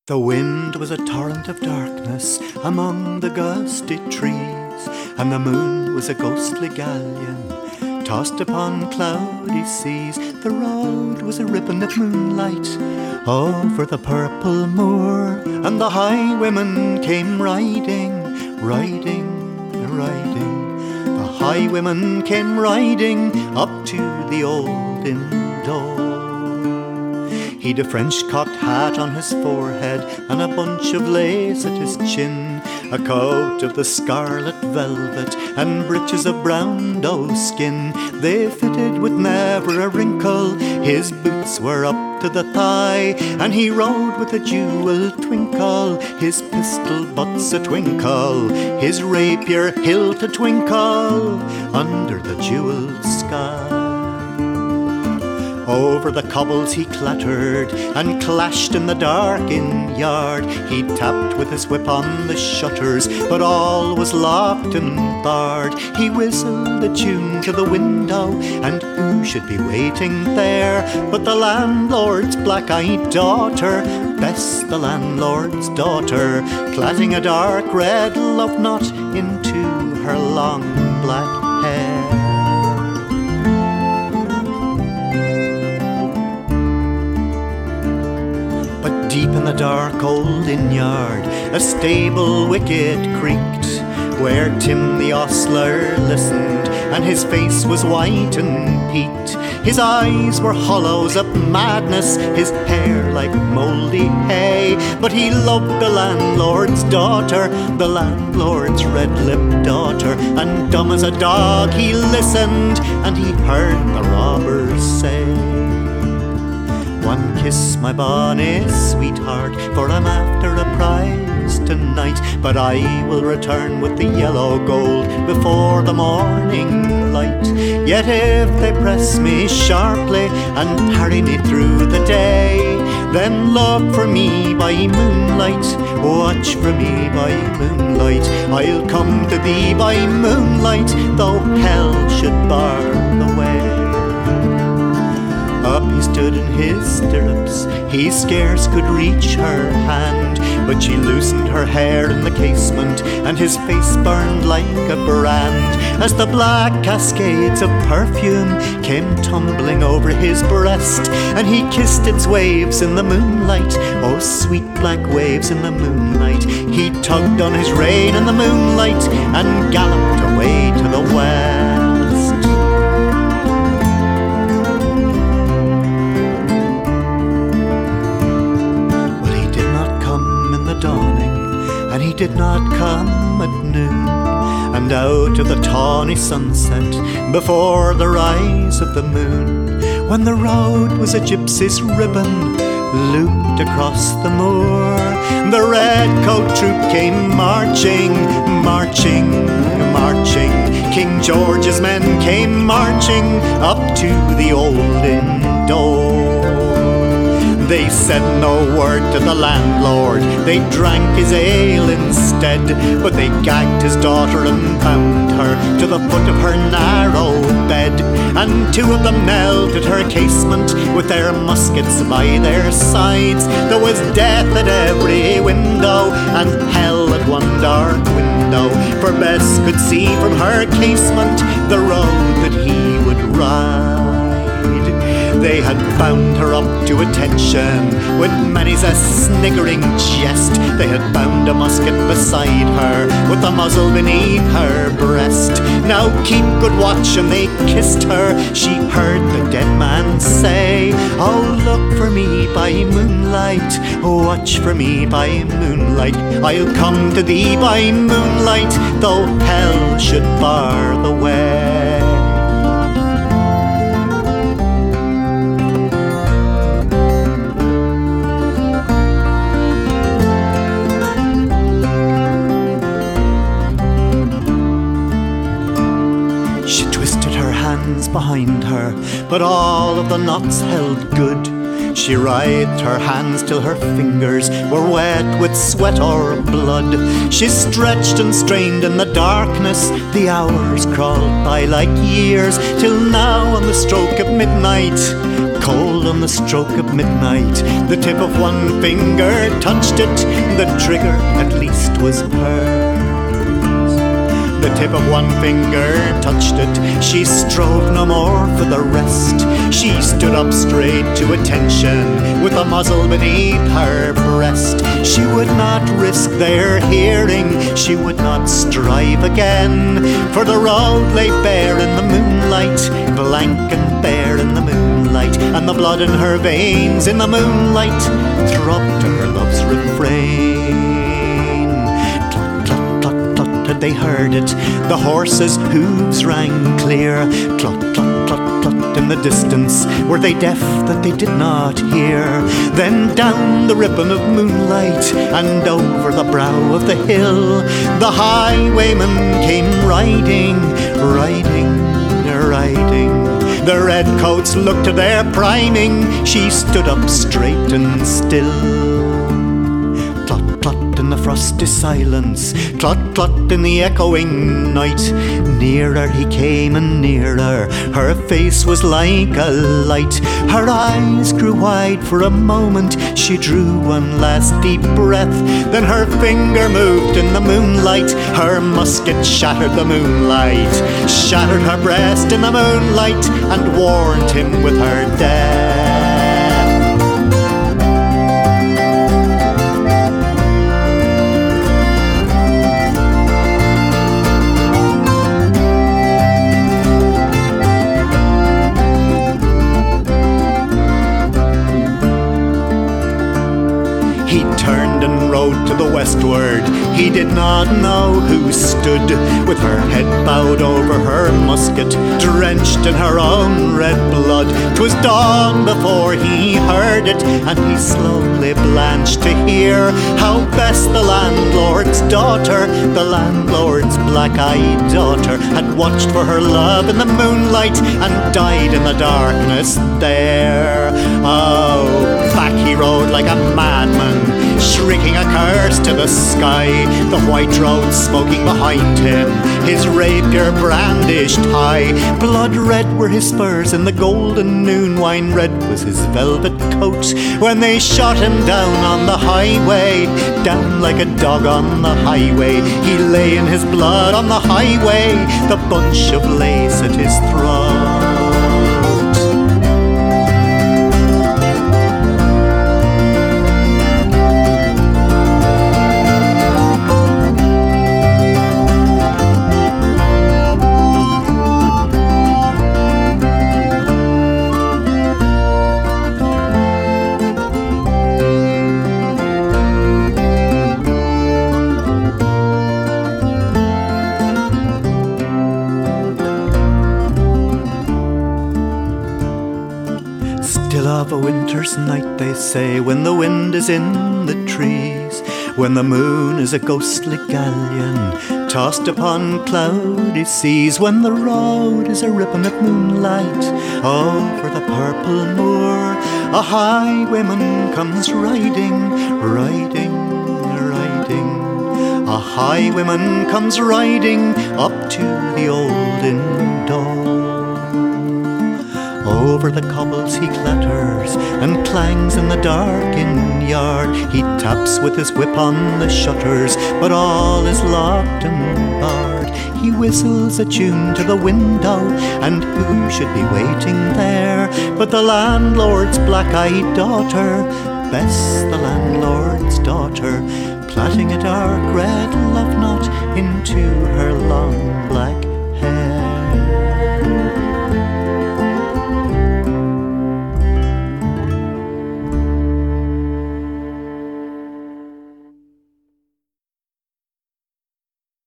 The wind was a torrent of darkness among the gusty trees, and the moon was a ghostly galleon tossed upon cloudy seas. The road was a ribbon of moonlight over the purple moor, and the highwaymen came riding, riding, riding. The highwaymen came riding up to the old inn door. He'd a French-cocked hat on his forehead and a bunch of lace at his chin, a coat of the scarlet velvet and breeches of brown doe skin. They fitted with never a wrinkle, his boots were up to the thigh, and he rode with a jewel twinkle, his pistol butts a twinkle, his rapier hilt a twinkle under the jewelled sky. Over the cobbles he clattered and clashed in the dark inn yard. He tapped with his whip on the shutters, but all was locked and barred. He whistled a tune to the window, and who should be waiting there but the landlord's black-eyed daughter, Bess, the landlord's daughter, plaiting a dark red love knot into her long black hair. Deep in the dark old inn yard, a stable wicket creaked, where Tim the ostler listened, and his face was white and peaked. His eyes were hollows of madness, his hair like mouldy hay, but he loved the landlord's daughter, the landlord's red-lipped daughter, and dumb as a dog he listened, and he heard the robbers say, "One kiss, my bonny sweetheart, for I'm after a prize tonight, but I will return with the yellow gold before the morning light. Yet if they press me sharply and harry me through the day, then look for me by moonlight, watch for me by moonlight. I'll come to thee by moonlight, though hell should bar the way." Up he stood in his stirrups, he scarce could reach her hand, but she loosened her hair in the casement, and his face burned like a brand, as the black cascades of perfume came tumbling over his breast, and he kissed its waves in the moonlight, oh sweet black waves in the moonlight. He tugged on his rein in the moonlight and galloped away to the west. And he did not come at noon, and out of the tawny sunset, before the rise of the moon, when the road was a gypsy's ribbon looped across the moor, the redcoat troop came marching, marching, marching. King George's men came marching up to the old inn door. They said no word to the landlord, they drank his ale instead, but they gagged his daughter and bound her to the foot of her narrow bed, and two of them knelt at her casement with their muskets by their sides. There was death at every window and hell at one dark window, for Bess could see from her casement the road that he would ride. They had bound her up to attention with many's a sniggering jest. They had bound a musket beside her with the muzzle beneath her breast. "Now keep good watch," and they kissed her. She heard the dead man say, "Oh, look for me by moonlight, watch for me by moonlight. I'll come to thee by moonlight, though hell should bar the way." Behind her, but all of the knots held good. She writhed her hands till her fingers were wet with sweat or blood. She stretched and strained in the darkness, the hours crawled by like years, till now on the stroke of midnight Cold on the stroke of midnight, the tip of one finger touched it, the trigger at least was hers. The tip of one finger touched it, she strove no more for the rest. She stood up straight to attention, with a muzzle beneath her breast. She would not risk their hearing, she would not strive again, for the road lay bare in the moonlight, blank and bare in the moonlight, and the blood in her veins in the moonlight throbbed to her love's refrain. They heard it, the horses' hooves rang clear. Clot, clot, clot, clot in the distance. Were they deaf that they did not hear? Then down the ribbon of moonlight and over the brow of the hill, the highwayman came riding, riding, riding. The redcoats looked to their priming. She stood up straight and still. Clot, clot in the frosty silence, clot, clot in the echoing night. Nearer he came and nearer, her face was like a light. Her eyes grew wide for a moment, she drew one last deep breath. Then her finger moved in the moonlight, her musket shattered the moonlight, shattered her breast in the moonlight, and warned him with her death. He turned and rode to the westward. He did not know who stood, with her head bowed over her musket, drenched in her own red blood. 'Twas dawn before he heard it, and he slowly blanched to hear how best the landlord's daughter, the landlord's black-eyed daughter, had watched for her love in the moonlight and died in the darkness there. Oh, back he rode like a madman, shrieking a curse to the sky, the white road smoking behind him, his rapier brandished high. Blood red were his spurs and the golden noon wine red was his velvet coat. When they shot him down on the highway, down like a dog on the highway, he lay in his blood on the highway, the bunch of lace at his throat. Still of a winter's night, they say, when the wind is in the trees, when the moon is a ghostly galleon tossed upon cloudy seas, when the road is a ribbon of moonlight over the purple moor, a highwayman comes riding, riding, riding. A highwayman comes riding up to the old inn door. Over the cobbles he clatters and clangs in the dark inn yard. He taps with his whip on the shutters, but all is locked and barred. He whistles a tune to the window, and who should be waiting there but the landlord's black-eyed daughter, Bess, the landlord's daughter, plaiting a dark red love knot into her